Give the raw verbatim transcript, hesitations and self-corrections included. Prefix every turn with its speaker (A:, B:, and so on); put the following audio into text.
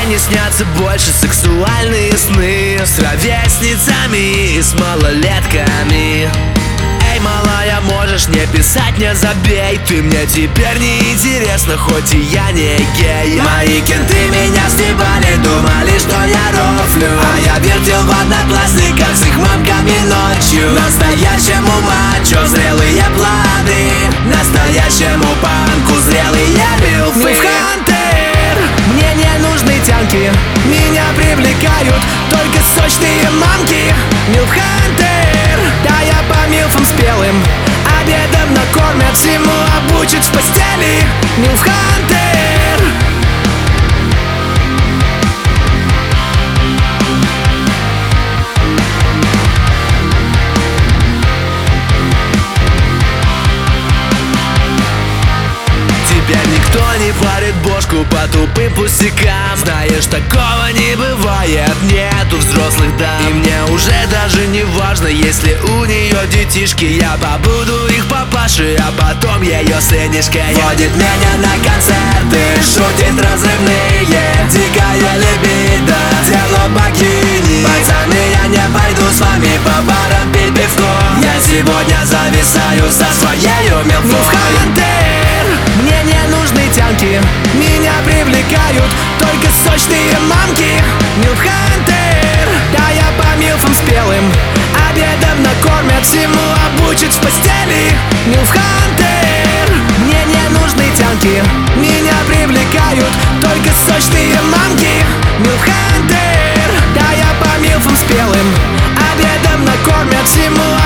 A: не снятся больше сексуальные сны с ровесницами и с малолетками. Эй, малая, можешь не писать, не забей. Ты мне теперь не интересна, хоть и я не гей. Мои кенты меня стебали, думали, что я рофлю, а я вертел в одноклассниках с их мамками ночью. Настоящему мачо зрелые планы, настоящему панку зрелые милфы. Милфхантер, мне не нужны тянки, меня привлекают только сочные мамки. Милфхантер, да я по милфам спелым обедом накормят, всему обучат в постели. Милфхантер. Тебя никто не парит бошку по тупым пустякам. Знаешь, такого не бывает, нету взрослых дам. И мне уже даже не важно, если у нее детишки. Я побуду их папашей, а потом ее сынишкой. Водит меня на концерты, шутит разрывные, дикая либидо, дело богини. Пацаны, я не пойду с вами по барам пить пивко. Я сегодня зависаю со своею милфой. Мне не нужны тянки, меня привлекают только сочные мамки. Милфхантер, да я по милфам спелым обедом накормят, всему обучат в постели. Милфхантер, мне не нужны тянки, меня привлекают только сочные мамки. Милфхантер, да я по милфам спелым обедом накормят, всему